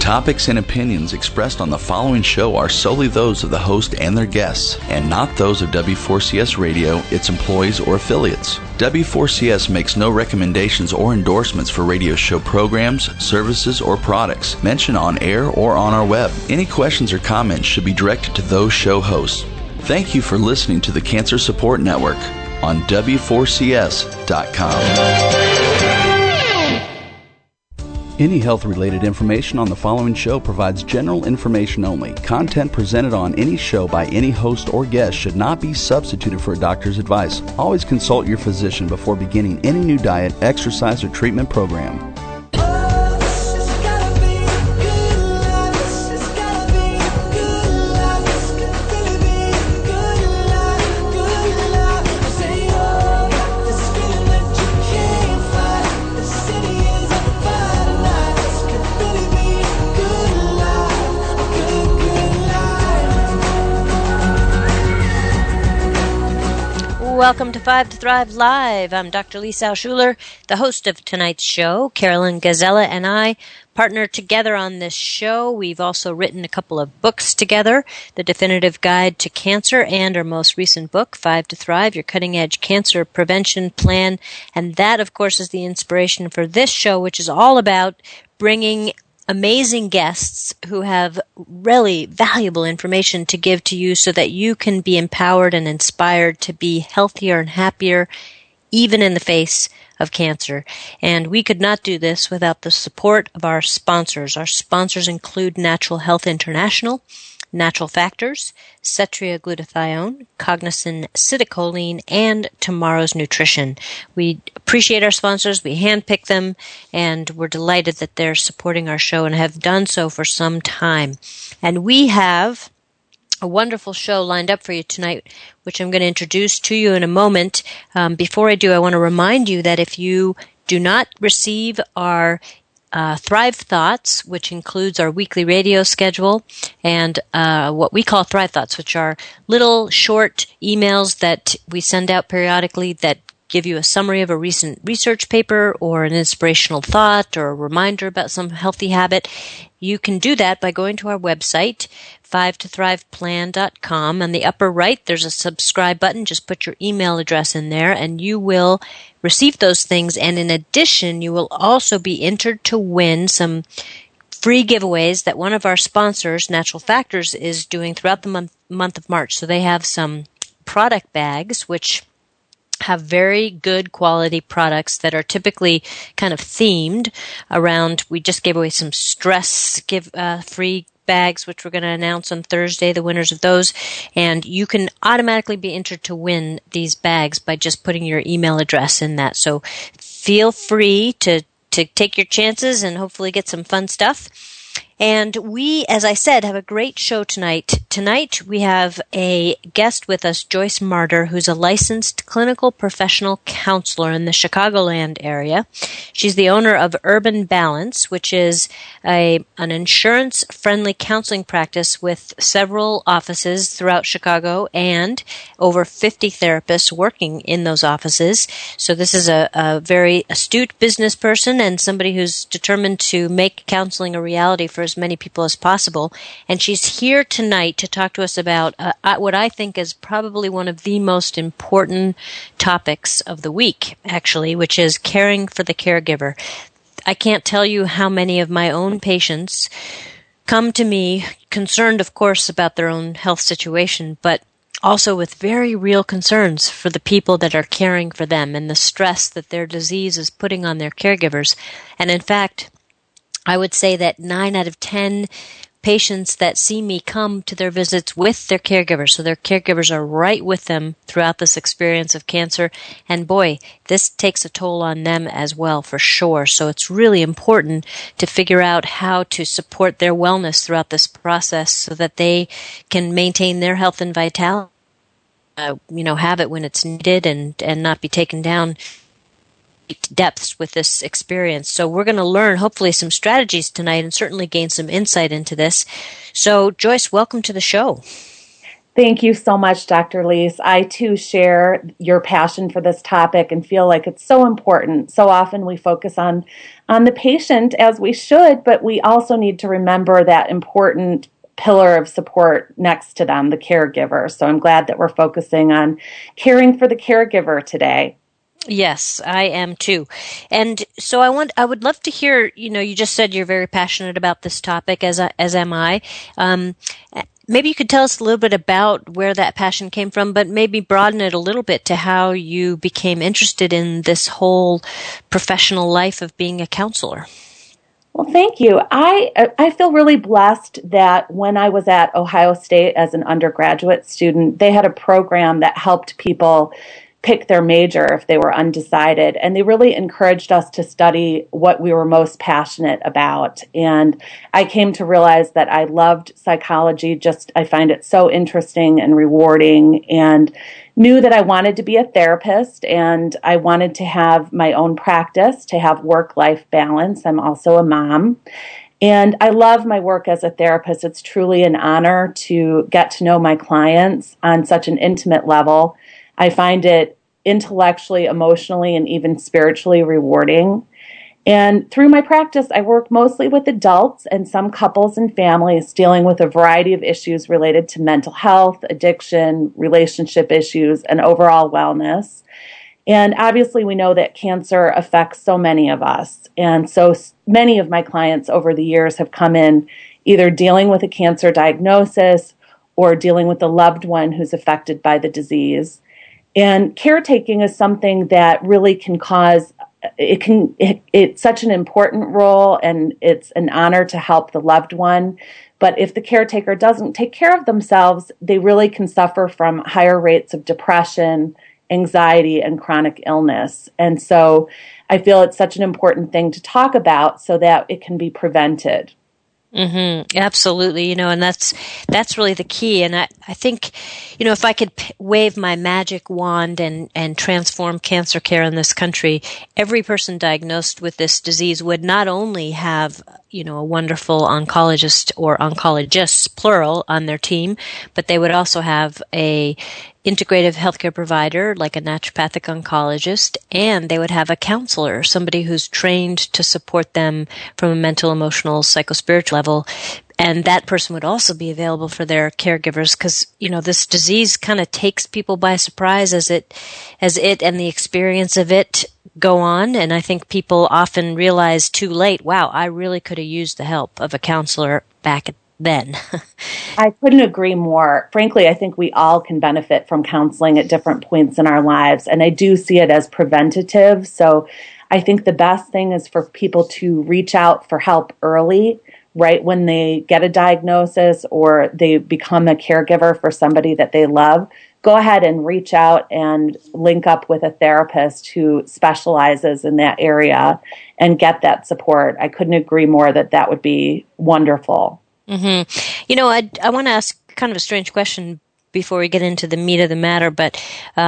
topics and opinions expressed on the following show are solely those of the host and their guests, and not those of W4CS Radio, its employees, or affiliates. W4CS makes no recommendations or endorsements for radio show programs, services, or products mentioned on air or on our web. Any questions or comments should be directed to those show hosts. Thank you for listening to the Cancer Support Network on W4CS.com. Any health-related information on the following show provides general information only. Content presented on any show by any host or guest should not be substituted for a doctor's advice. Always consult your physician before beginning any new diet, exercise, or treatment program. Welcome to 5 to Thrive Live. I'm Dr. Lisa Schuler, the host of tonight's show. Carolyn Gazella and I partner together on this show. We've also written a couple of books together, The Definitive Guide to Cancer and our most recent book, 5 to Thrive, Your Cutting-Edge Cancer Prevention Plan. And that, of course, is the inspiration for this show, which is all about bringing amazing guests who have really valuable information to give to you so that you can be empowered and inspired to be healthier and happier, even in the face of cancer. And we could not do this without the support of our sponsors. Our sponsors include Natural Health International, Natural Factors, Cetria Glutathione, Cognizin Citicoline, and Tomorrow's Nutrition. We appreciate our sponsors, we handpick them, and we're delighted that they're supporting our show and have done so for some time. And we have a wonderful show lined up for you tonight, which I'm going to introduce to you in a moment. Before I do, I want to remind you that if you do not receive our Thrive Thoughts, which includes our weekly radio schedule, and what we call Thrive Thoughts, which are little short emails that we send out periodically that give you a summary of a recent research paper or an inspirational thought or a reminder about some healthy habit. You can do that by going to our website, 5tothriveplan.com. On the upper right, there's a subscribe button. Just put your email address in there, and you will receive those things. And in addition, you will also be entered to win some free giveaways that one of our sponsors, Natural Factors, is doing throughout the month of March. So they have some product bags, which have very good quality products that are typically kind of themed around. We just gave away some stress free bags, which we're going to announce on Thursday, the winners of those. And you can automatically be entered to win these bags by just putting your email address in that. So feel free to take your chances and hopefully get some fun stuff. And we, as I said, have a great show tonight. Tonight we have a guest with us, Joyce Marder, who's a licensed clinical professional counselor in the Chicagoland area. She's the owner of Urban Balance, which is an insurance-friendly counseling practice with several offices throughout Chicago and over 50 therapists working in those offices. So this is a very astute business person and somebody who's determined to make counseling a reality for as many people as possible. And she's here tonight to talk to us about what I think is probably one of the most important topics of the week, actually, which is caring for the caregiver. I can't tell you how many of my own patients come to me concerned, of course, about their own health situation, but also with very real concerns for the people that are caring for them and the stress that their disease is putting on their caregivers. And in fact, I would say that 9 out of 10 patients that see me come to their visits with their caregivers. So their caregivers are right with them throughout this experience of cancer. And boy, this takes a toll on them as well, for sure. So it's really important to figure out how to support their wellness throughout this process so that they can maintain their health and vitality, have it when it's needed and not be taken down depths with this experience. So we're going to learn hopefully some strategies tonight and certainly gain some insight into this. So Joyce, welcome to the show. Thank you so much, Dr. Leese. I too share your passion for this topic and feel like it's so important. So often we focus on the patient, as we should, but we also need to remember that important pillar of support next to them, the caregiver. So I'm glad that we're focusing on caring for the caregiver today. Yes, I am too. And so I would love to hear, you just said you're very passionate about this topic, as am I. Maybe you could tell us a little bit about where that passion came from, but maybe broaden it a little bit to how you became interested in this whole professional life of being a counselor. Well, thank you. I feel really blessed that when I was at Ohio State as an undergraduate student, they had a program that helped people pick their major if they were undecided. And they really encouraged us to study what we were most passionate about. And I came to realize that I loved psychology. I find it so interesting and rewarding, and knew that I wanted to be a therapist and I wanted to have my own practice, to have work-life balance. I'm also a mom. And I love my work as a therapist. It's truly an honor to get to know my clients on such an intimate level. I find it intellectually, emotionally, and even spiritually rewarding. And through my practice, I work mostly with adults and some couples and families dealing with a variety of issues related to mental health, addiction, relationship issues, and overall wellness. And obviously, we know that cancer affects so many of us. And so many of my clients over the years have come in either dealing with a cancer diagnosis or dealing with a loved one who's affected by the disease. And caretaking is something that really can cause, it's such an important role, and it's an honor to help the loved one. But if the caretaker doesn't take care of themselves, they really can suffer from higher rates of depression, anxiety, and chronic illness. And so I feel it's such an important thing to talk about so that it can be prevented. Mm-hmm. Absolutely. And that's really the key. And I think, if I could wave my magic wand and transform cancer care in this country, every person diagnosed with this disease would not only have, a wonderful oncologist or oncologists, plural, on their team, but they would also have a integrative healthcare provider like a naturopathic oncologist, and they would have a counselor, somebody who's trained to support them from a mental, emotional, psychospiritual level. And that person would also be available for their caregivers because, this disease kind of takes people by surprise as it and the experience of it go on. And I think people often realize too late, wow, I really could have used the help of a counselor back then. I couldn't agree more. Frankly, I think we all can benefit from counseling at different points in our lives. And I do see it as preventative. So I think the best thing is for people to reach out for help early, right when they get a diagnosis or they become a caregiver for somebody that they love. Go ahead and reach out and link up with a therapist who specializes in that area and get that support. I couldn't agree more that would be wonderful. Mm-hmm. I want to ask kind of a strange question before we get into the meat of the matter, but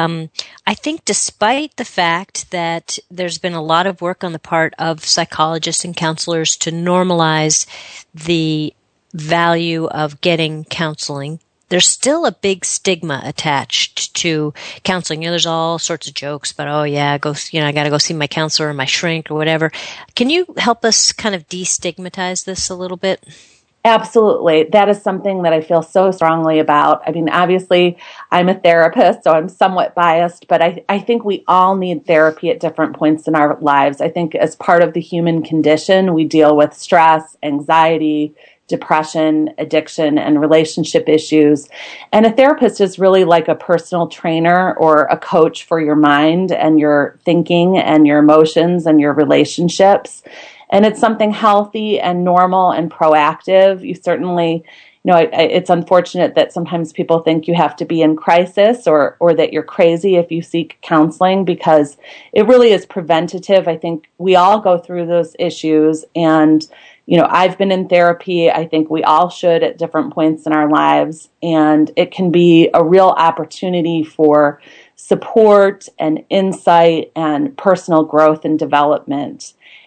I think despite the fact that there's been a lot of work on the part of psychologists and counselors to normalize the value of getting counseling, there's still a big stigma attached to counseling. There's all sorts of jokes about, I got to go see my counselor or my shrink or whatever. Can you help us kind of destigmatize this a little bit? Absolutely. That is something that I feel so strongly about. I mean, obviously, I'm a therapist, so I'm somewhat biased, but I think we all need therapy at different points in our lives. I think as part of the human condition, we deal with stress, anxiety, depression, addiction, and relationship issues. And a therapist is really like a personal trainer or a coach for your mind and your thinking and your emotions and your relationships. And it's something healthy and normal and proactive. You certainly, it's unfortunate that sometimes people think you have to be in crisis or that you're crazy if you seek counseling, because it really is preventative. I think we all go through those issues. And, I've been in therapy. I think we all should at different points in our lives. And it can be a real opportunity for support and insight and personal growth and development.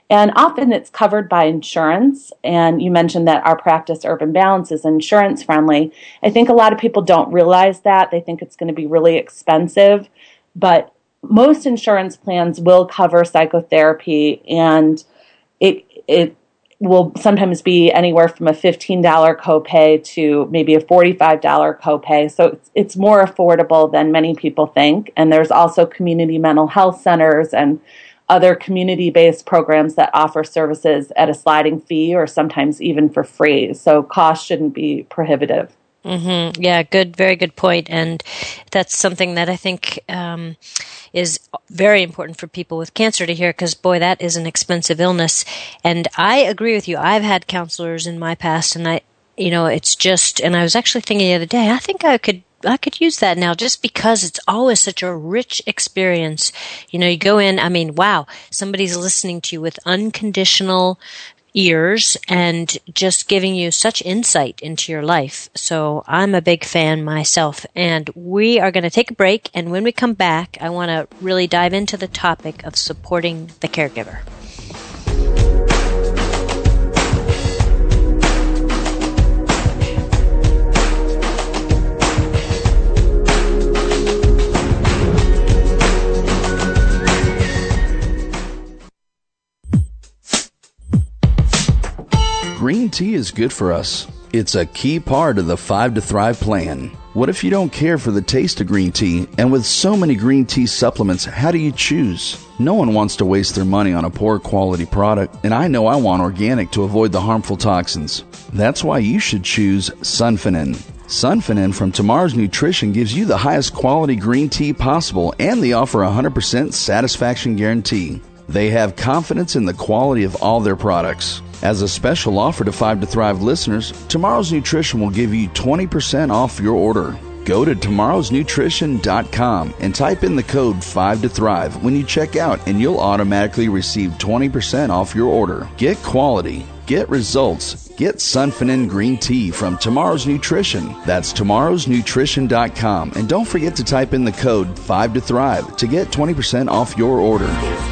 And often it's covered by insurance. And you mentioned that our practice, Urban Balance, is insurance friendly. I think a lot of people don't realize that. They think it's going to be really expensive. But most insurance plans will cover psychotherapy, and it will sometimes be anywhere from a $15 copay to maybe a $45 copay. So it's more affordable than many people think. And there's also community mental health centers and other community-based programs that offer services at a sliding fee or sometimes even for free. So cost shouldn't be prohibitive. Mm-hmm. Yeah, good, very good point. And that's something that I think is very important for people with cancer to hear, because, boy, that is an expensive illness. And I agree with you. I've had counselors in my past, and it's just, and I was actually thinking the other day, I think I could use that now, just because it's always such a rich experience. You go in, wow, somebody's listening to you with unconditional ears and just giving you such insight into your life. So I'm a big fan myself. And we are going to take a break. And when we come back, I want to really dive into the topic of supporting the caregiver. Green tea is good for us. It's a key part of the 5 to Thrive plan. What if you don't care for the taste of green tea? And with so many green tea supplements, how do you choose? No one wants to waste their money on a poor quality product, and I know I want organic to avoid the harmful toxins. That's why you should choose Sunfinin. Sunfinin from Tomorrow's Nutrition gives you the highest quality green tea possible, and they offer a 100% satisfaction guarantee. They have confidence in the quality of all their products. As a special offer to 5 to Thrive listeners, Tomorrow's Nutrition will give you 20% off your order. Go to tomorrowsnutrition.com and type in the code 5 to Thrive when you check out, and you'll automatically receive 20% off your order. Get quality. Get results. Get Sunfinin Green Tea from Tomorrow's Nutrition. That's tomorrowsnutrition.com. And don't forget to type in the code 5 to Thrive to get 20% off your order.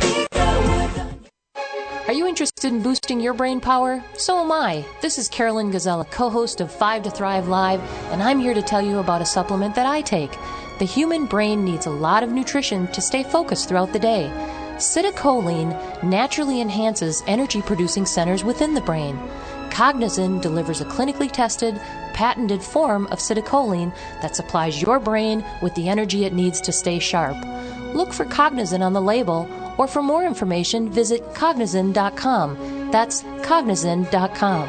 Are you interested in boosting your brain power? So am I. This is Carolyn Gazella, co-host of 5 to Thrive Live, and I'm here to tell you about a supplement that I take. The human brain needs a lot of nutrition to stay focused throughout the day. Citicoline naturally enhances energy-producing centers within the brain. Cognizin delivers a clinically tested, patented form of citicoline that supplies your brain with the energy it needs to stay sharp. Look for Cognizin on the label, or for more information, visit Cognizin.com. That's Cognizin.com.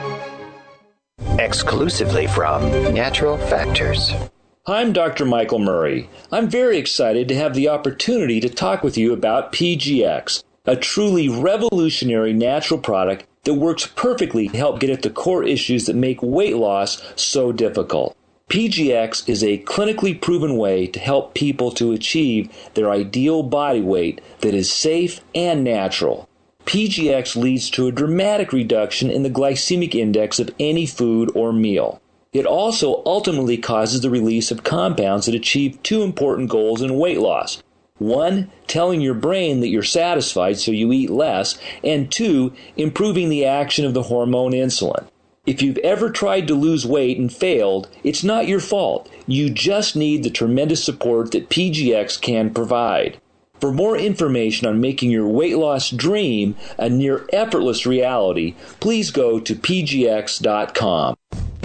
Exclusively from Natural Factors. I'm Dr. Michael Murray. I'm very excited to have the opportunity to talk with you about PGX, a truly revolutionary natural product that works perfectly to help get at the core issues that make weight loss so difficult. PGX is a clinically proven way to help people to achieve their ideal body weight that is safe and natural. PGX leads to a dramatic reduction in the glycemic index of any food or meal. It also ultimately causes the release of compounds that achieve two important goals in weight loss. 1, telling your brain that you're satisfied so you eat less, and 2, improving the action of the hormone insulin. If you've ever tried to lose weight and failed, it's not your fault. You just need the tremendous support that PGX can provide. For more information on making your weight loss dream a near effortless reality, please go to pgx.com.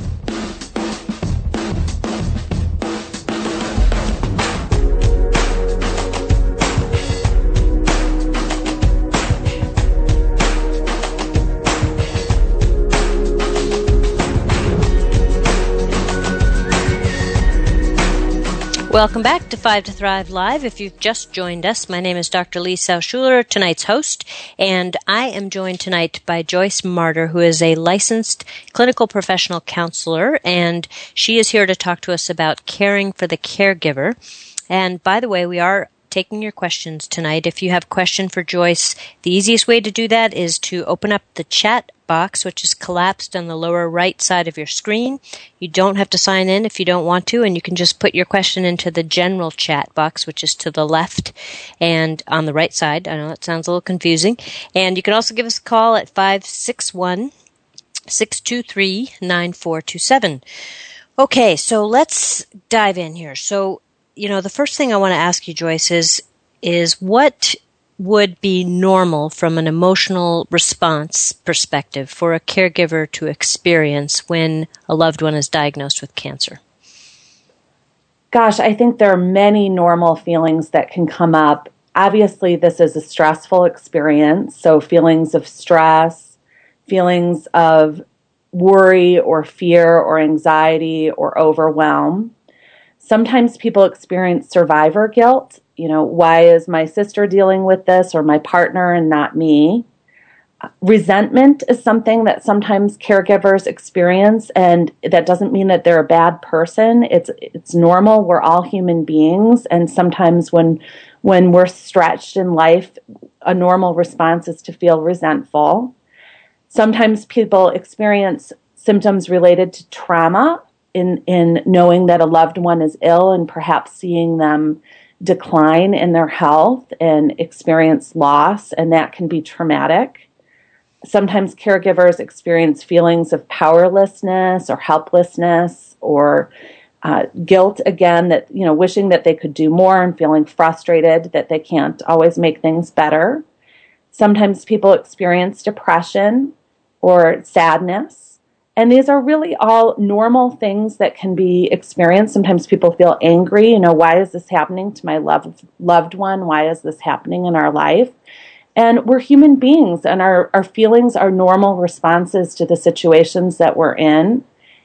Welcome back to 5 to Thrive Live. If you've just joined us, my name is Dr. Lee Sauchuler, tonight's host, and I am joined tonight by Joyce Marder, who is a licensed clinical professional counselor, and she is here to talk to us about caring for the caregiver. And by the way, we are taking your questions tonight. If you have a question for Joyce, the easiest way to do that is to open up the chat box, which is collapsed on the lower right side of your screen. You don't have to sign in if you don't want to, and you can just put your question into the general chat box, which is to the left and on the right side. I know that sounds a little confusing. And you can also give us a call at 561-623-9427. Okay, so let's dive in here. So, the first thing I want to ask you, Joyce, is what would be normal from an emotional response perspective for a caregiver to experience when a loved one is diagnosed with cancer? Gosh, I think there are many normal feelings that can come up. Obviously, this is a stressful experience, so feelings of stress, feelings of worry or fear or anxiety or overwhelm. Sometimes people experience survivor guilt. Why is my sister dealing with this or my partner and not me? Resentment is something that sometimes caregivers experience, and that doesn't mean that they're a bad person. It's normal. We're all human beings, and sometimes when we're stretched in life, a normal response is to feel resentful. Sometimes people experience symptoms related to trauma in knowing that a loved one is ill and perhaps seeing them decline in their health and experience loss, and that can be traumatic. Sometimes caregivers experience feelings of powerlessness or helplessness or guilt, again, that, wishing that they could do more and feeling frustrated that they can't always make things better. Sometimes people experience depression or sadness. And these are really all normal things that can be experienced. Sometimes people feel angry. Why is this happening to my loved one? Why is this happening in our life? And we're human beings, and our feelings are normal responses to the situations that we're in.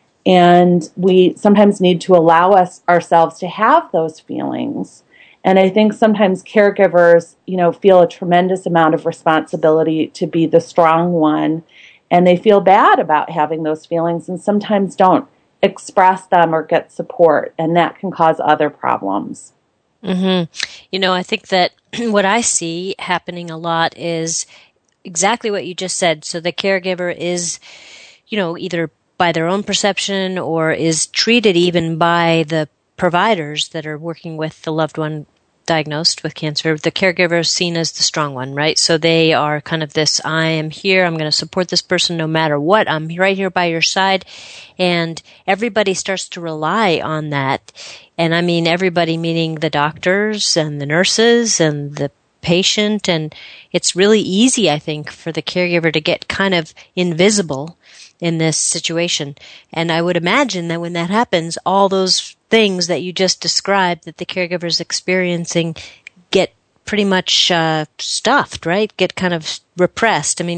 And we sometimes need to allow ourselves to have those feelings. And I think sometimes caregivers, feel a tremendous amount of responsibility to be the strong one. And they feel bad about having those feelings and sometimes don't express them or get support. And that can cause other problems. Mm-hmm. I think that what I see happening a lot is exactly what you just said. So the caregiver is, either by their own perception or is treated even by the providers that are working with the loved one diagnosed with cancer. The caregiver is seen as the strong one, right? So they are kind of this, I am here, I'm going to support this person no matter what, I'm right here by your side. And everybody starts to rely on that. And I mean everybody, meaning the doctors and the nurses and the patient. And it's really easy, I think, for the caregiver to get kind of invisible in this situation. And I would imagine that when that happens, all those things that you just described that the caregiver is experiencing get pretty much stuffed, right? Get kind of repressed. I mean,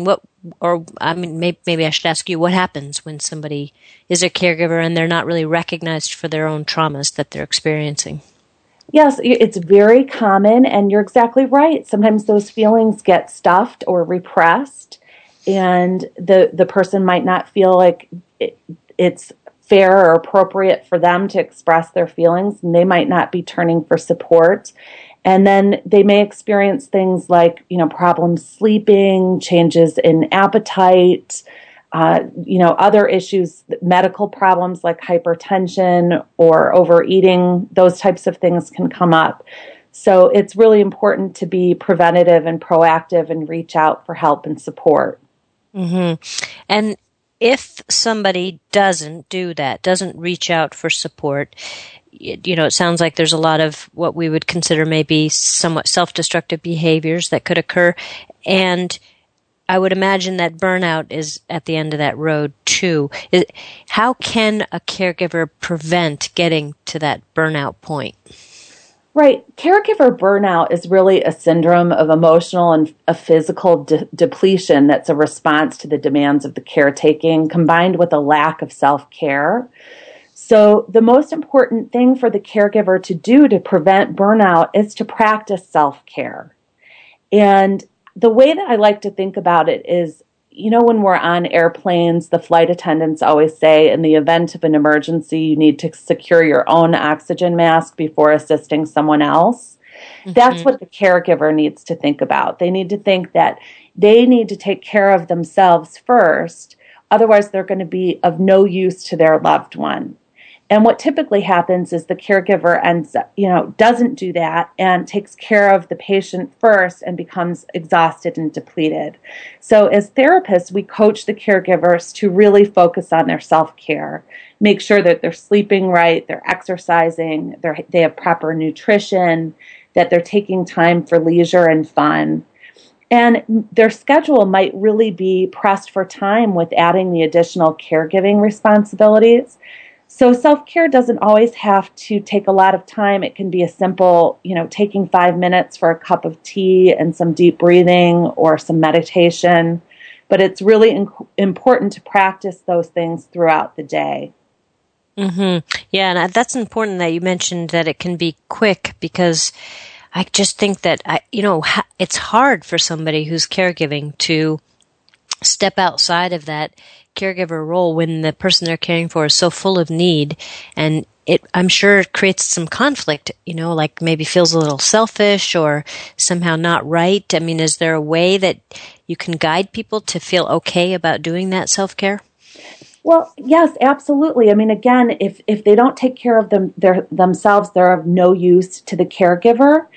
maybe I should ask you, what happens when somebody is a caregiver and they're not really recognized for their own traumas that they're experiencing? Yes, it's very common, and you're exactly right. Sometimes those feelings get stuffed or repressed, and the person might not feel like it's fair or appropriate for them to express their feelings, and they might not be turning for support. And then they may experience things like, problems sleeping, changes in appetite, other issues, medical problems like hypertension or overeating. Those types of things can come up. So it's really important to be preventative and proactive and reach out for help and support. Mm-hmm. And if somebody doesn't do that, doesn't reach out for support, it sounds like there's a lot of what we would consider maybe somewhat self-destructive behaviors that could occur. And I would imagine that burnout is at the end of that road too. How can a caregiver prevent getting to that burnout point? Right. Caregiver burnout is really a syndrome of emotional and a physical depletion that's a response to the demands of the caretaking combined with a lack of self-care. So the most important thing for the caregiver to do to prevent burnout is to practice self-care. And the way that I like to think about it is, when we're on airplanes, the flight attendants always say, in the event of an emergency, you need to secure your own oxygen mask before assisting someone else. That's what the caregiver needs to think about. They need to think that they need to take care of themselves first. Otherwise, they're going to be of no use to their loved one. And what typically happens is the caregiver doesn't do that and takes care of the patient first and becomes exhausted and depleted. So as therapists, we coach the caregivers to really focus on their self-care, make sure that they're sleeping right, they're exercising, they have proper nutrition, that they're taking time for leisure and fun. And their schedule might really be pressed for time with adding the additional caregiving responsibilities. So self-care doesn't always have to take a lot of time. It can be a simple, taking 5 minutes for a cup of tea and some deep breathing or some meditation. But it's really important to practice those things throughout the day. Mm-hmm. Yeah, and that's important that you mentioned that it can be quick, because I just think that, it's hard for somebody who's caregiving to step outside of that caregiver role when the person they're caring for is so full of need, and I'm sure it creates some conflict, like maybe feels a little selfish or somehow not right. I mean, is there a way that you can guide people to feel okay about doing that self-care? Well, yes, absolutely. I mean, again, if they don't take care of themselves, they're of no use to the caregiver,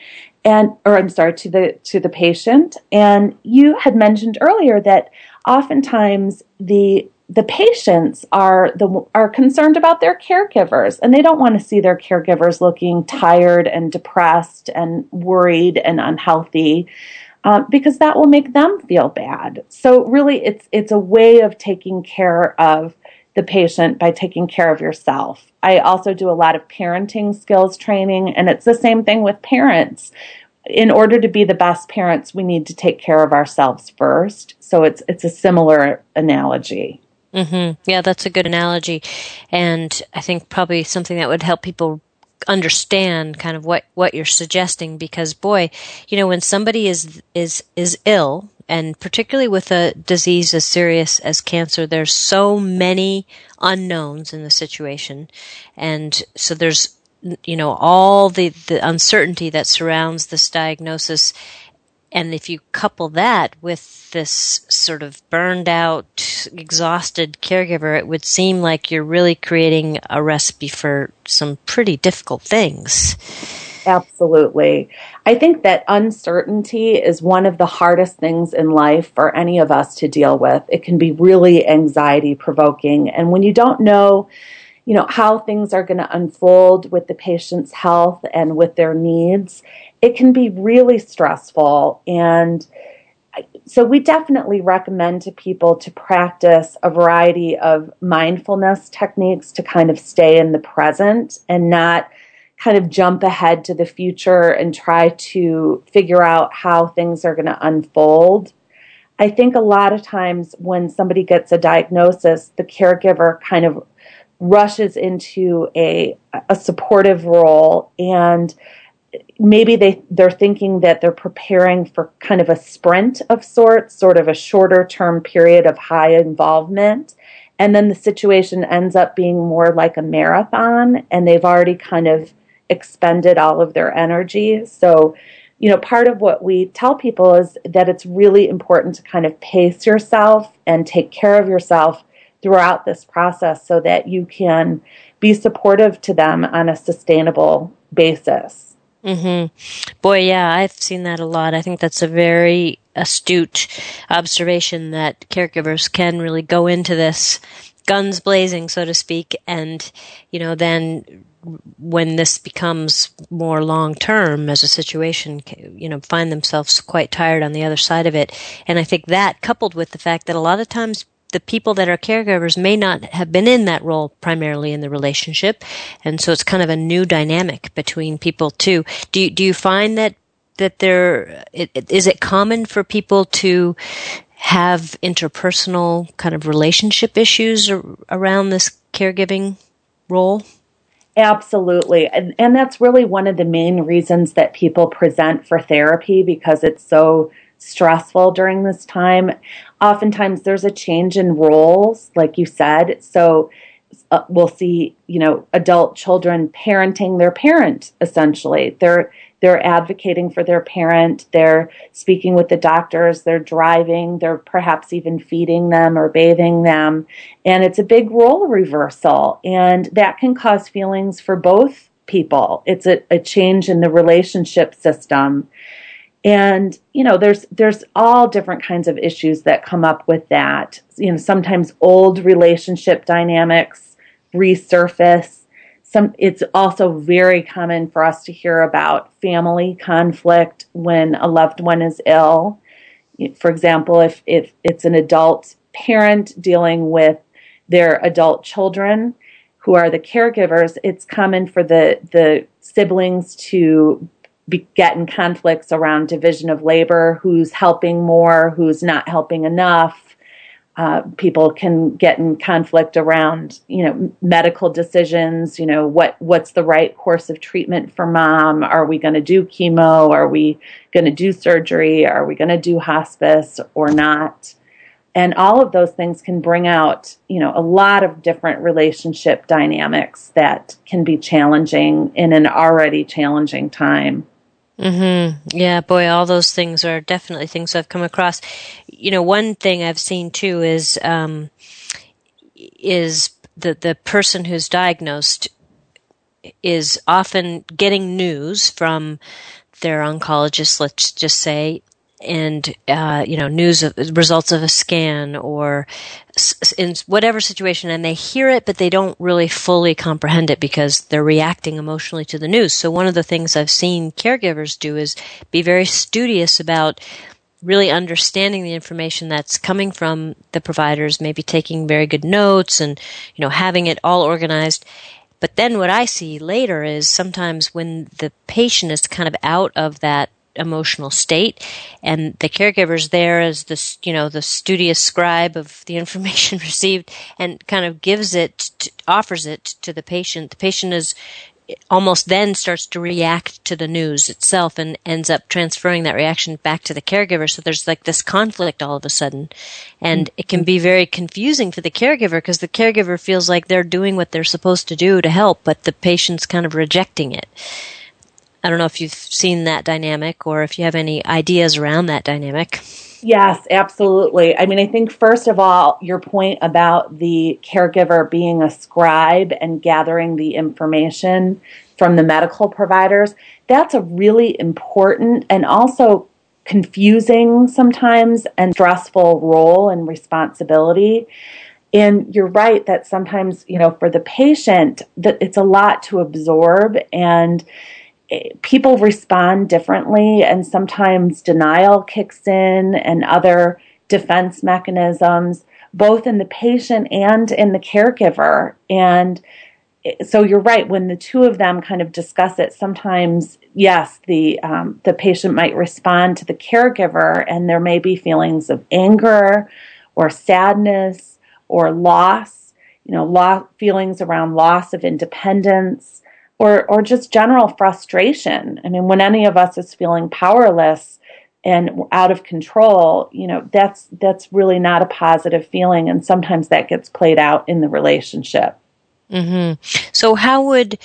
to the patient. And you had mentioned earlier that oftentimes the patients are concerned about their caregivers, and they don't want to see their caregivers looking tired and depressed and worried and unhealthy, because that will make them feel bad. So really, it's a way of taking care of the patient by taking care of yourself. I also do a lot of parenting skills training, and it's the same thing with parents. In order to be the best parents, we need to take care of ourselves first. So it's a similar analogy. Mm-hmm. Yeah, that's a good analogy. And I think probably something that would help people understand kind of what you're suggesting, because boy, when somebody is ill, and particularly with a disease as serious as cancer, there's so many unknowns in the situation. And so there's, all the uncertainty that surrounds this diagnosis. And if you couple that with this sort of burned out, exhausted caregiver, it would seem like you're really creating a recipe for some pretty difficult things. Absolutely. I think that uncertainty is one of the hardest things in life for any of us to deal with. It can be really anxiety provoking. And when you don't know, how things are going to unfold with the patient's health and with their needs, it can be really stressful. And so we definitely recommend to people to practice a variety of mindfulness techniques to kind of stay in the present and not kind of jump ahead to the future and try to figure out how things are going to unfold. I think a lot of times when somebody gets a diagnosis, the caregiver kind of rushes into a supportive role, and maybe they're thinking that they're preparing for kind of a sprint of sorts, sort of a shorter term period of high involvement. And then the situation ends up being more like a marathon, and they've already kind of expended all of their energy. So, part of what we tell people is that it's really important to kind of pace yourself and take care of yourself throughout this process so that you can be supportive to them on a sustainable basis. Mm-hmm. Boy, yeah, I've seen that a lot. I think that's a very astute observation that caregivers can really go into this guns blazing, so to speak, and, then when this becomes more long-term as a situation, find themselves quite tired on the other side of it. And I think that, coupled with the fact that a lot of times the people that are caregivers may not have been in that role primarily in the relationship, and so it's kind of a new dynamic between people too. Do you find that is it common for people to have interpersonal kind of relationship issues around this caregiving role? Absolutely. And that's really one of the main reasons that people present for therapy, because it's so stressful during this time. Oftentimes there's a change in roles, like you said. So we'll see, adult children parenting their parent, essentially. They're they're advocating for their parent, they're speaking with the doctors, they're driving, they're perhaps even feeding them or bathing them. And it's a big role reversal. And that can cause feelings for both people. It's a change in the relationship system. And, there's all different kinds of issues that come up with that. Sometimes old relationship dynamics resurface. It's also very common for us to hear about family conflict when a loved one is ill. For example, if it's an adult parent dealing with their adult children who are the caregivers, it's common for the siblings to get in conflicts around division of labor, who's helping more, who's not helping enough. People can get in conflict around, medical decisions, what's the right course of treatment for mom? Are we going to do chemo? Are we going to do surgery? Are we going to do hospice or not? And all of those things can bring out, a lot of different relationship dynamics that can be challenging in an already challenging time. Mm-hmm. Yeah, boy, all those things are definitely things I've come across. One thing I've seen too is the person who's diagnosed is often getting news from their oncologist, let's just say, and news of results of a scan or in whatever situation, and they hear it, but they don't really fully comprehend it because they're reacting emotionally to the news. So one of the things I've seen caregivers do is be very studious about really understanding the information that's coming from the providers, maybe taking very good notes and, having it all organized. But then what I see later is sometimes when the patient is kind of out of that emotional state and the caregiver's there as the studious scribe of the information received and kind of offers it to the patient is almost then starts to react to the news itself and ends up transferring that reaction back to the caregiver. So there's like this conflict all of a sudden. And it can be very confusing for the caregiver because the caregiver feels like they're doing what they're supposed to do to help, but the patient's kind of rejecting it. I don't know if you've seen that dynamic or if you have any ideas around that dynamic. Yes, absolutely. I mean, I think first of all, your point about the caregiver being a scribe and gathering the information from the medical providers, that's a really important and also confusing sometimes and stressful role and responsibility. And you're right that sometimes, for the patient, that it's a lot to absorb and people respond differently, and sometimes denial kicks in and other defense mechanisms, both in the patient and in the caregiver. And so you're right, when the two of them kind of discuss it, sometimes, yes, the patient might respond to the caregiver, and there may be feelings of anger or sadness or loss, feelings around loss of independence, or just general frustration. I mean, when any of us is feeling powerless and out of control, that's really not a positive feeling, and sometimes that gets played out in the relationship. Mm-hmm. So how would,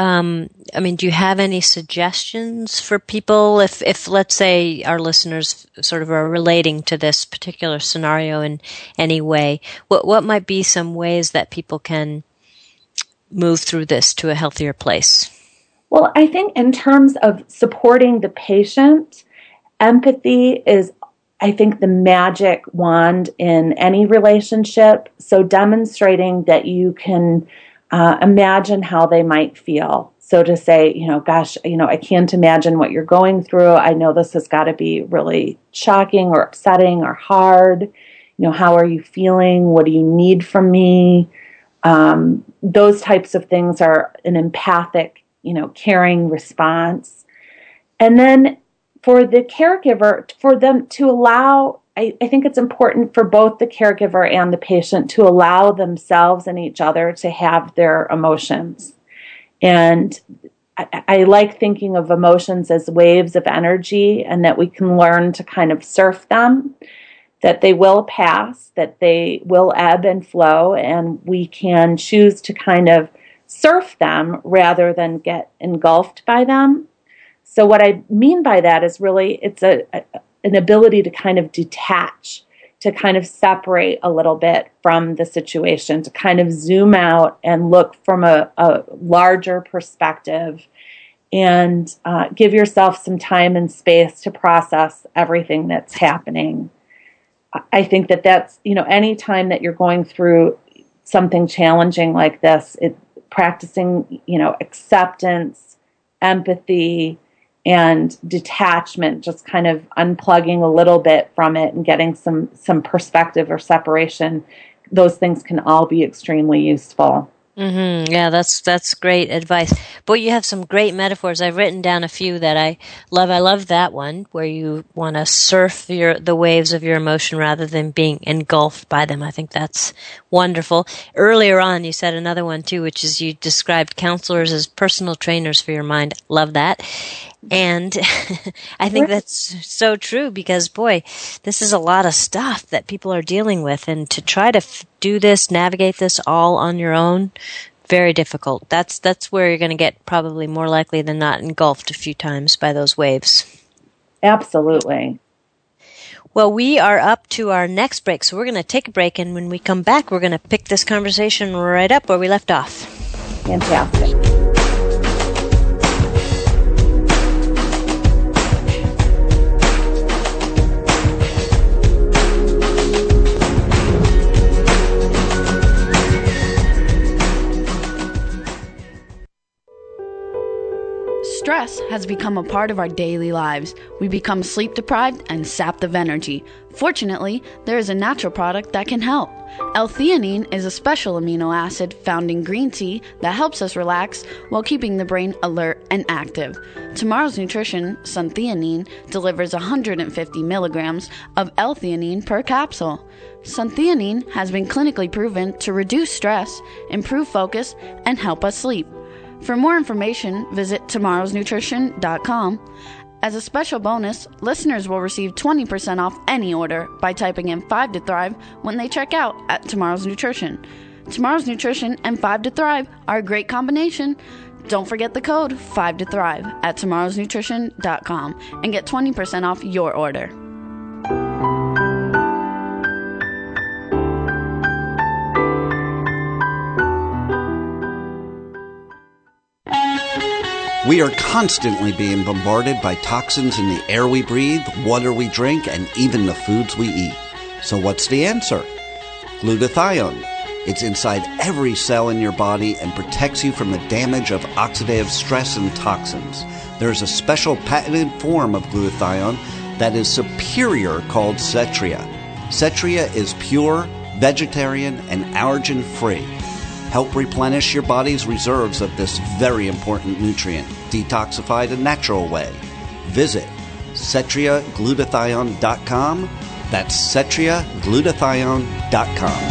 do you have any suggestions for people if let's say our listeners sort of are relating to this particular scenario in any way? What might be some ways that people can move through this to a healthier place? Well, I think in terms of supporting the patient, empathy is, I think, the magic wand in any relationship. So demonstrating that you can imagine how they might feel. So to say, gosh, I can't imagine what you're going through. I know this has got to be really shocking or upsetting or hard. How are you feeling? What do you need from me? Those types of things are an empathic, caring response. And then for the caregiver, for them to allow, I think it's important for both the caregiver and the patient to allow themselves and each other to have their emotions. And I like thinking of emotions as waves of energy, and that we can learn to kind of surf them, that they will pass, that they will ebb and flow, and we can choose to kind of surf them rather than get engulfed by them. So what I mean by that is really it's an ability to kind of detach, to kind of separate a little bit from the situation, to kind of zoom out and look from a larger perspective and give yourself some time and space to process everything that's happening. I think that's, any time that you're going through something challenging like this, practicing, acceptance, empathy, and detachment, just kind of unplugging a little bit from it and getting some perspective or separation, those things can all be extremely useful. Mm-hmm. Yeah, that's great advice. Boy, you have some great metaphors. I've written down a few that I love. I love that one where you want to surf the waves of your emotion rather than being engulfed by them. I think that's wonderful. Earlier on, you said another one too, which is you described counselors as personal trainers for your mind. Love that. And I think that's so true because, boy, this is a lot of stuff that people are dealing with. And to try to do this, navigate this all on your own, very difficult. That's where you're going to get probably more likely than not engulfed a few times by those waves. Absolutely. Well, we are up to our next break, so we're going to take a break. And when we come back, we're going to pick this conversation right up where we left off. Fantastic. Stress has become a part of our daily lives. We become sleep deprived and sapped of energy. Fortunately, there is a natural product that can help. L-theanine is a special amino acid found in green tea that helps us relax while keeping the brain alert and active. Tomorrow's Nutrition Suntheanine delivers 150 milligrams of L-theanine per capsule. Suntheanine has been clinically proven to reduce stress, improve focus, and help us sleep. For more information, visit tomorrowsnutrition.com. As a special bonus, listeners will receive 20% off any order by typing in 5 to Thrive when they check out at Tomorrow's Nutrition. Tomorrow's Nutrition and 5 to Thrive are a great combination. Don't forget the code 5 to Thrive at tomorrowsnutrition.com and get 20% off your order. We are constantly being bombarded by toxins in the air we breathe, water we drink, and even the foods we eat. So what's the answer? Glutathione. It's inside every cell in your body and protects you from the damage of oxidative stress and toxins. There's a special patented form of glutathione that is superior called Cetria. Cetria is pure, vegetarian, and allergen-free. Help replenish your body's reserves of this very important nutrient, detoxified a natural way. Visit CetriaGlutathione.com. That's CetriaGlutathione.com.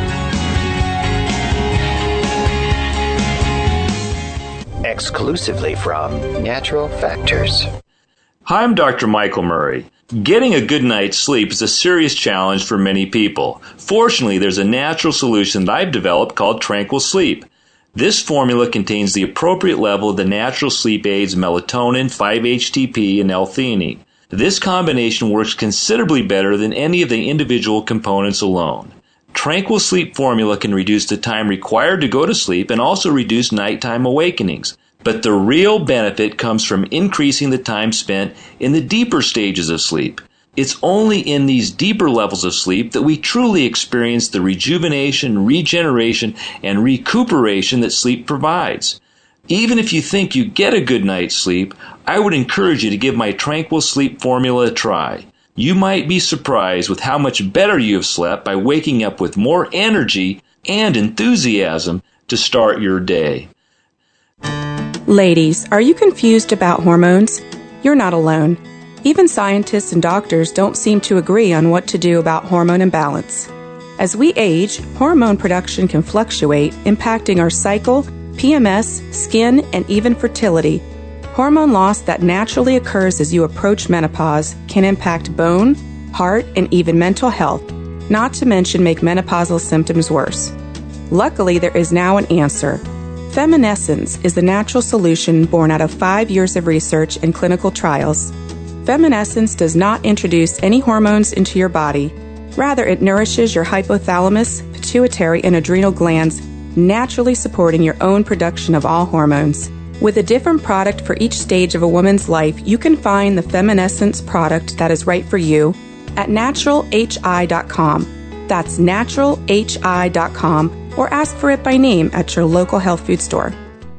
Exclusively from Natural Factors. Hi, I'm Dr. Michael Murray. Getting a good night's sleep is a serious challenge for many people. Fortunately, there's a natural solution that I've developed called Tranquil Sleep. This formula contains the appropriate level of the natural sleep aids melatonin, 5-HTP, and L-theanine. This combination works considerably better than any of the individual components alone. Tranquil Sleep formula can reduce the time required to go to sleep and also reduce nighttime awakenings. But the real benefit comes from increasing the time spent in the deeper stages of sleep. It's only in these deeper levels of sleep that we truly experience the rejuvenation, regeneration, and recuperation that sleep provides. Even if you think you get a good night's sleep, I would encourage you to give my Tranquil Sleep formula a try. You might be surprised with how much better you have slept by waking up with more energy and enthusiasm to start your day. Ladies, are you confused about hormones? You're not alone. Even scientists and doctors don't seem to agree on what to do about hormone imbalance. As we age, hormone production can fluctuate, impacting our cycle, PMS, skin, and even fertility. Hormone loss that naturally occurs as you approach menopause can impact bone, heart, and even mental health, not to mention make menopausal symptoms worse. Luckily, there is now an answer. Feminescence is the natural solution born out of 5 years of research and clinical trials. Feminescence does not introduce any hormones into your body. Rather, it nourishes your hypothalamus, pituitary, and adrenal glands, naturally supporting your own production of all hormones. With a different product for each stage of a woman's life, you can find the Feminescence product that is right for you at naturalhi.com. That's naturalhi.com, or ask for it by name at your local health food store.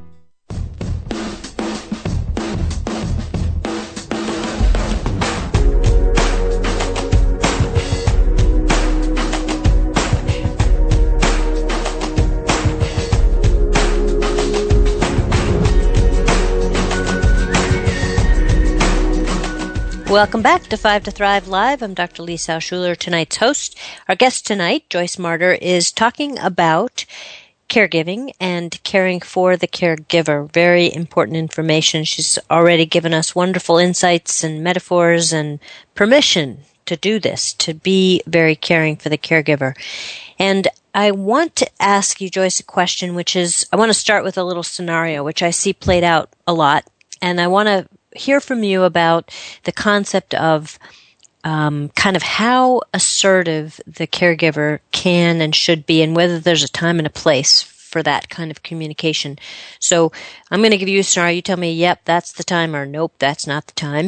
Welcome back to 5 to Thrive Live. I'm Dr. Lisa Schuler, tonight's host. Our guest tonight, Joyce Marder, is talking about caregiving and caring for the caregiver. Very important information. She's already given us wonderful insights and metaphors and permission to do this, to be very caring for the caregiver. And I want to ask you, Joyce, a question, which is, I want to start with a little scenario, which I see played out a lot. And I want to hear from you about the concept of kind of how assertive the caregiver can and should be, and whether there's a time and a place for that kind of communication. So I'm going to give you a scenario. You tell me, yep, that's the time, or nope, that's not the time.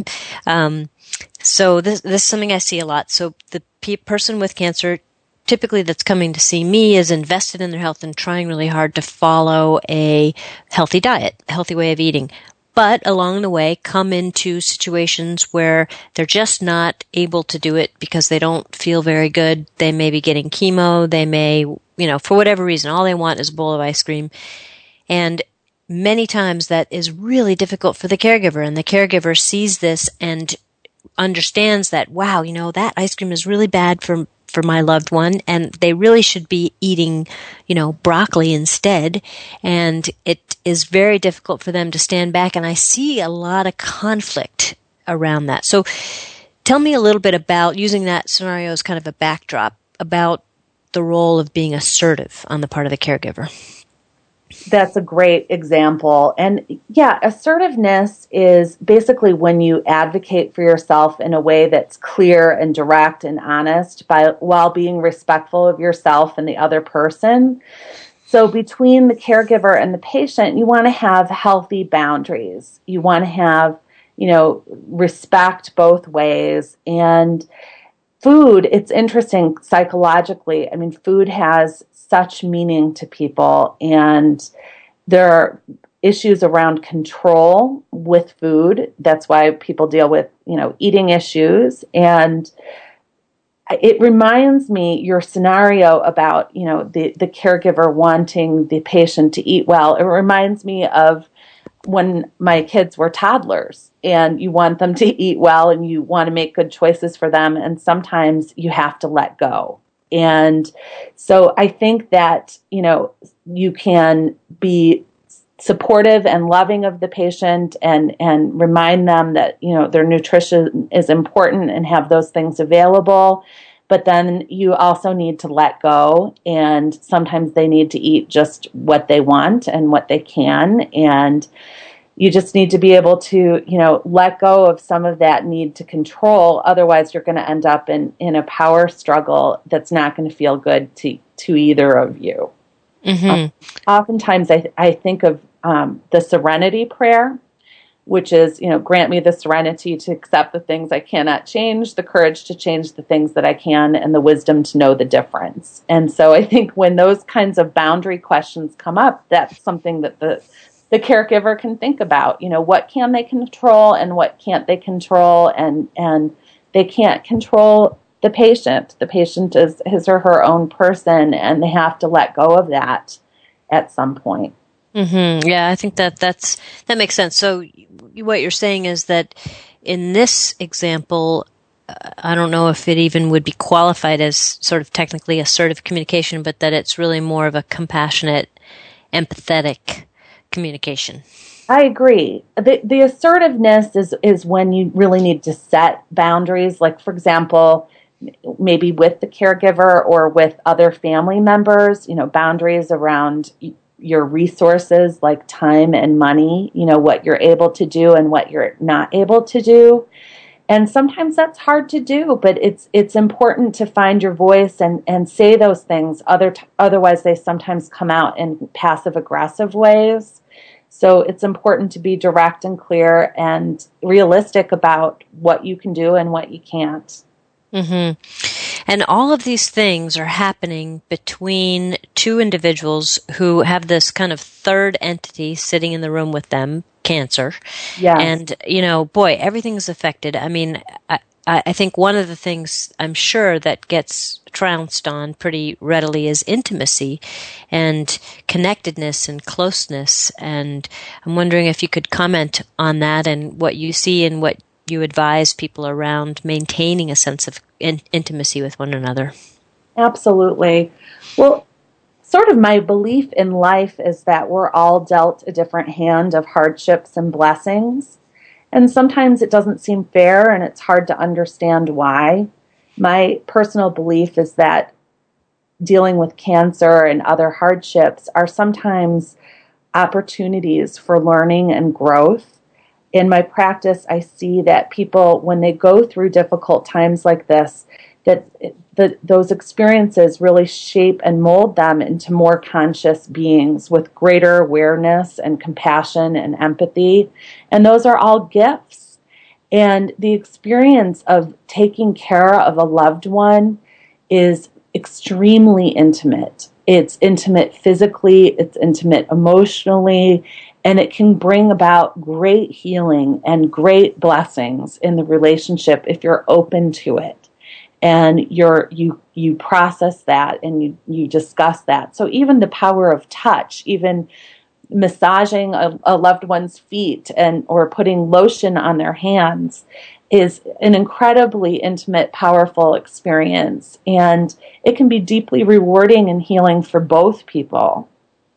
So this is something I see a lot. So the person with cancer, typically that's coming to see me, is invested in their health and trying really hard to follow a healthy diet, a healthy way of eating. But along the way, come into situations where they're just not able to do it because they don't feel very good. They may be getting chemo. They may, for whatever reason, all they want is a bowl of ice cream. And many times that is really difficult for the caregiver. And the caregiver sees this and understands that, wow, that ice cream is really bad for my loved one, and they really should be eating, broccoli instead. And it is very difficult for them to stand back. And I see a lot of conflict around that. So tell me a little bit about, using that scenario as kind of a backdrop, about the role of being assertive on the part of the caregiver. That's a great example. And yeah, assertiveness is basically when you advocate for yourself in a way that's clear and direct and honest while being respectful of yourself and the other person. So between the caregiver and the patient, you want to have healthy boundaries. You want to have, respect both ways. And food, it's interesting psychologically. I mean, food has such meaning to people, and there are issues around control with food. That's why people deal with, eating issues. And it reminds me, your scenario about, the caregiver wanting the patient to eat well. It reminds me of when my kids were toddlers, and you want them to eat well and you want to make good choices for them. And sometimes you have to let go. And so I think that, you can be supportive and loving of the patient and remind them that, their nutrition is important and have those things available. But then you also need to let go. And sometimes they need to eat just what they want and what they can. And you just need to be able to, let go of some of that need to control. Otherwise, you're going to end up in a power struggle that's not going to feel good to either of you. Mm-hmm. Oftentimes, I think of the serenity prayer, which is, grant me the serenity to accept the things I cannot change, the courage to change the things that I can, and the wisdom to know the difference. And so I think when those kinds of boundary questions come up, that's something that the caregiver can think about, what can they control and what can't they control, and they can't control the patient. The patient is his or her own person, and they have to let go of that at some point. Mm-hmm. Yeah, I think that makes sense. So what you're saying is that in this example, I don't know if it even would be qualified as sort of technically assertive communication, but that it's really more of a compassionate, empathetic communication. I agree. The assertiveness is when you really need to set boundaries. Like, for example, maybe with the caregiver or with other family members, boundaries around, your resources like time and money, what you're able to do and what you're not able to do. And sometimes that's hard to do, but it's important to find your voice and say those things. Otherwise, they sometimes come out in passive-aggressive ways. So it's important to be direct and clear and realistic about what you can do and what you can't. Mm-hmm. And all of these things are happening between two individuals who have this kind of third entity sitting in the room with them, cancer. Yes. And, boy, everything's affected. I mean, I think one of the things I'm sure that gets trounced on pretty readily is intimacy and connectedness and closeness. And I'm wondering if you could comment on that and what you see and what you advise people around maintaining a sense of intimacy with one another. Absolutely. Well, sort of my belief in life is that we're all dealt a different hand of hardships and blessings. And sometimes it doesn't seem fair and it's hard to understand why. My personal belief is that dealing with cancer and other hardships are sometimes opportunities for learning and growth. In my practice, I see that people, when they go through difficult times like this, that those experiences really shape and mold them into more conscious beings with greater awareness and compassion and empathy. And those are all gifts. And the experience of taking care of a loved one is extremely intimate. It's intimate physically, it's intimate emotionally, and it can bring about great healing and great blessings in the relationship if you're open to it. And you process that and you discuss that. So even the power of touch, even massaging a loved one's feet or putting lotion on their hands is an incredibly intimate, powerful experience. And it can be deeply rewarding and healing for both people.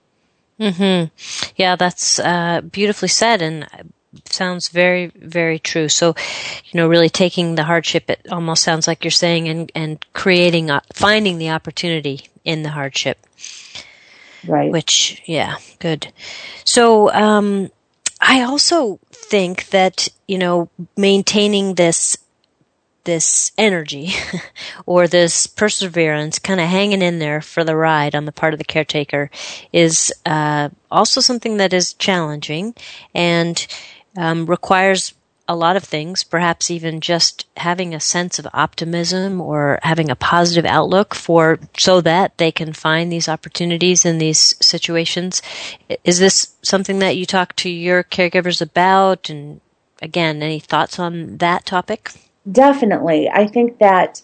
Mm-hmm. Yeah, that's beautifully said and sounds very, very true. So, really taking the hardship, it almost sounds like you're saying, and creating, finding the opportunity in the hardship. Right. Which, yeah, good. So, I also think that, maintaining this energy or this perseverance, kind of hanging in there for the ride on the part of the caretaker is also something that is challenging and requires a lot of things, perhaps even just having a sense of optimism or having a positive outlook so that they can find these opportunities in these situations. Is this something that you talk to your caregivers about? And again, any thoughts on that topic? Definitely. I think that,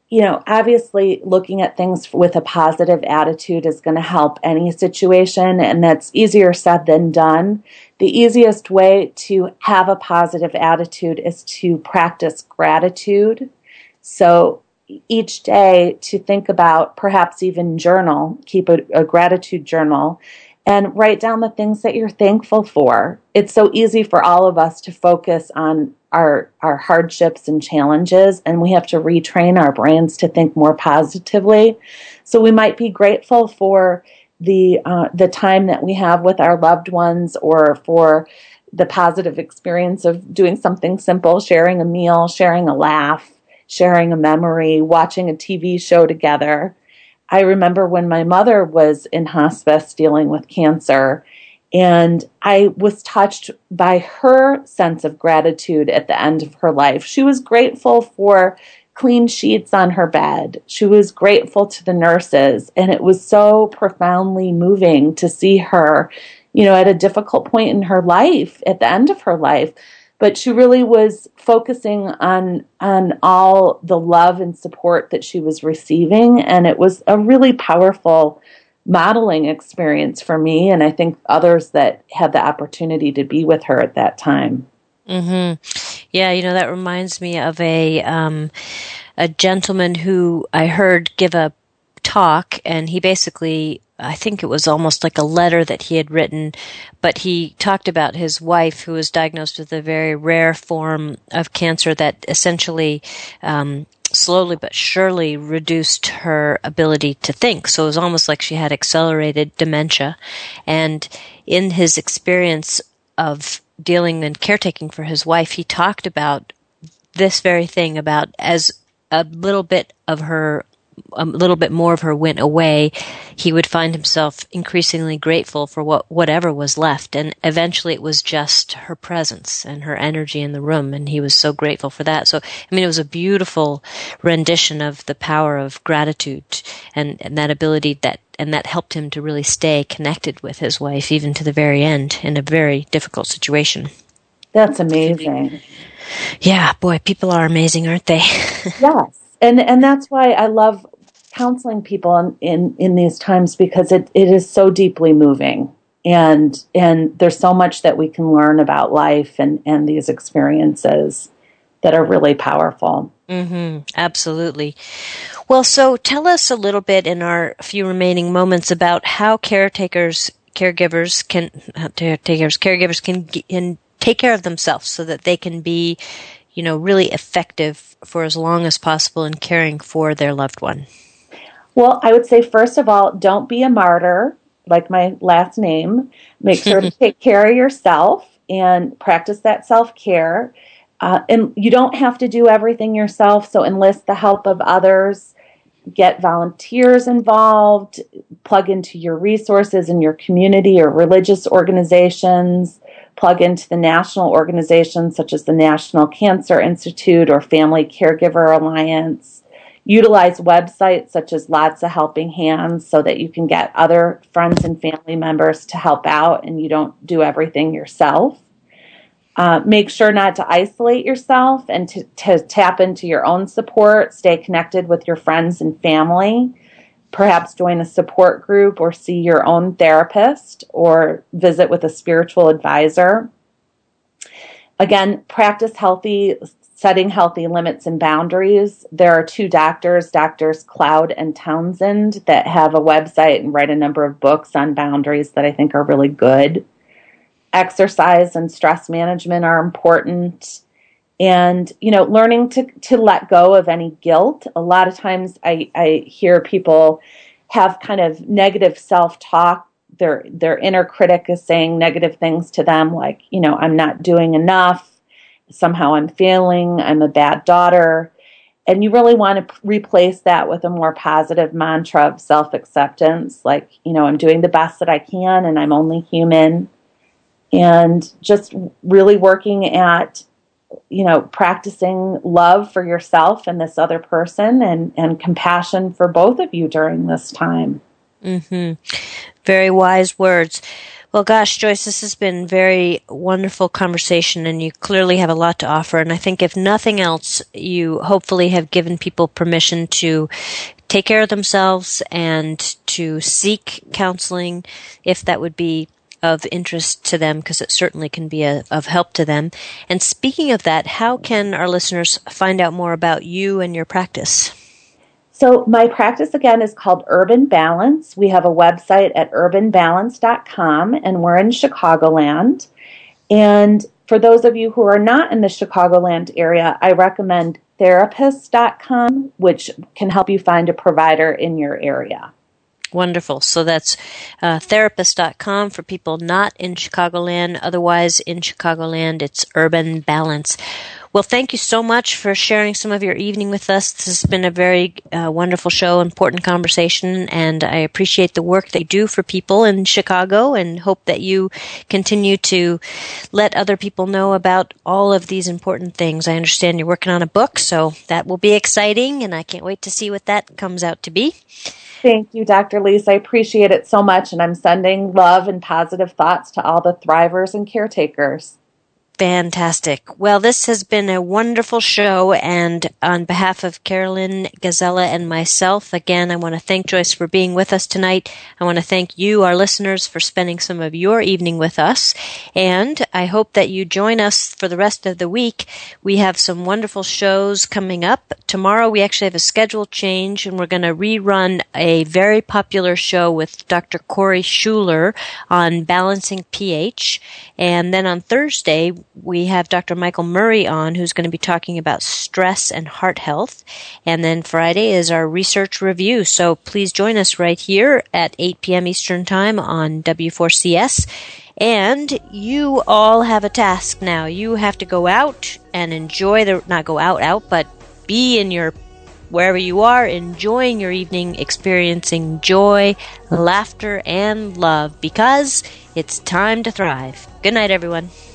obviously looking at things with a positive attitude is going to help any situation, and that's easier said than done. The easiest way to have a positive attitude is to practice gratitude. So each day to think about, perhaps even journal, keep a gratitude journal, and write down the things that you're thankful for. It's so easy for all of us to focus on our hardships and challenges, and we have to retrain our brains to think more positively. So we might be grateful for the time that we have with our loved ones, or for the positive experience of doing something simple, sharing a meal, sharing a laugh, sharing a memory, watching a TV show together. I remember when my mother was in hospice dealing with cancer, and I was touched by her sense of gratitude at the end of her life. She was grateful for clean sheets on her bed. She was grateful to the nurses, and it was so profoundly moving to see her, at a difficult point in her life, at the end of her life. But she really was focusing on all the love and support that she was receiving, and it was a really powerful modeling experience for me, and I think others that had the opportunity to be with her at that time. Mm-hmm. Yeah, that reminds me of a gentleman who I heard give a talk, and he basically, I think it was almost like a letter that he had written, but he talked about his wife who was diagnosed with a very rare form of cancer that essentially slowly but surely reduced her ability to think. So it was almost like she had accelerated dementia. And in his experience of dealing and caretaking for his wife, he talked about this very thing, about as a little bit more of her went away, he would find himself increasingly grateful for whatever was left. And eventually it was just her presence and her energy in the room. And he was so grateful for that. So, I mean, it was a beautiful rendition of the power of gratitude and that ability that helped him to really stay connected with his wife, even to the very end, in a very difficult situation. That's amazing. Yeah, boy, people are amazing, aren't they? Yes. And that's why I love counseling people in these times, because it is so deeply moving. And there's so much that we can learn about life and these experiences that are really powerful. Mm-hmm. Absolutely. Well, so tell us a little bit in our few remaining moments about how caregivers can take care of themselves so that they can be, really effective for as long as possible in caring for their loved one. Well, I would say, first of all, don't be a martyr, like my last name. Make sure to take care of yourself and practice that self-care. And you don't have to do everything yourself, so enlist the help of others. Get volunteers involved. Plug into your resources in your community or religious organizations. Plug into the national organizations such as the National Cancer Institute or Family Caregiver Alliance. Utilize websites such as Lots of Helping Hands so that you can get other friends and family members to help out and you don't do everything yourself. Make sure not to isolate yourself and to tap into your own support. Stay connected with your friends and family. Perhaps join a support group or see your own therapist or visit with a spiritual advisor. Again, practice setting healthy limits and boundaries. There are two doctors Cloud and Townsend, that have a website and write a number of books on boundaries that I think are really good. Exercise and stress management are important. And, learning to let go of any guilt. A lot of times I hear people have kind of negative self-talk. Their inner critic is saying negative things to them like, I'm not doing enough. Somehow I'm failing. I'm a bad daughter. And you really want to replace that with a more positive mantra of self-acceptance. Like, I'm doing the best that I can and I'm only human. And just really working at practicing love for yourself and this other person and compassion for both of you during this time. Mm-hmm. Very wise words. Well, gosh, Joyce, this has been very wonderful conversation, and you clearly have a lot to offer. And I think if nothing else, you hopefully have given people permission to take care of themselves and to seek counseling if that would be of interest to them, because it certainly can be of help to them. And speaking of that, how can our listeners find out more about you and your practice? So my practice, again, is called Urban Balance. We have a website at urbanbalance.com, and we're in Chicagoland. And for those of you who are not in the Chicagoland area, I recommend therapist.com, which can help you find a provider in your area. Wonderful. So that's therapist.com for people not in Chicagoland. Otherwise, in Chicagoland, it's Urban Balance. Well, thank you so much for sharing some of your evening with us. This has been a very wonderful show, important conversation, and I appreciate the work that you do for people in Chicago and hope that you continue to let other people know about all of these important things. I understand you're working on a book, so that will be exciting, and I can't wait to see what that comes out to be. Thank you, Dr. Lisa. I appreciate it so much, and I'm sending love and positive thoughts to all the thrivers and caretakers. Fantastic. Well, this has been a wonderful show, and on behalf of Carolyn Gazella and myself, again, I want to thank Joyce for being with us tonight. I want to thank you, our listeners, for spending some of your evening with us, and I hope that you join us for the rest of the week. We have some wonderful shows coming up. Tomorrow, we actually have a schedule change, and we're going to rerun a very popular show with Dr. Corey Schuler on balancing pH, and then on Thursday, we have Dr. Michael Murray on, who's going to be talking about stress and heart health. And then Friday is our research review. So please join us right here at 8 p.m. Eastern Time on W4CS. And you all have a task now. You have to go out and enjoy not go out, but be in your, wherever you are, enjoying your evening, experiencing joy, laughter, and love, because it's time to thrive. Good night, everyone.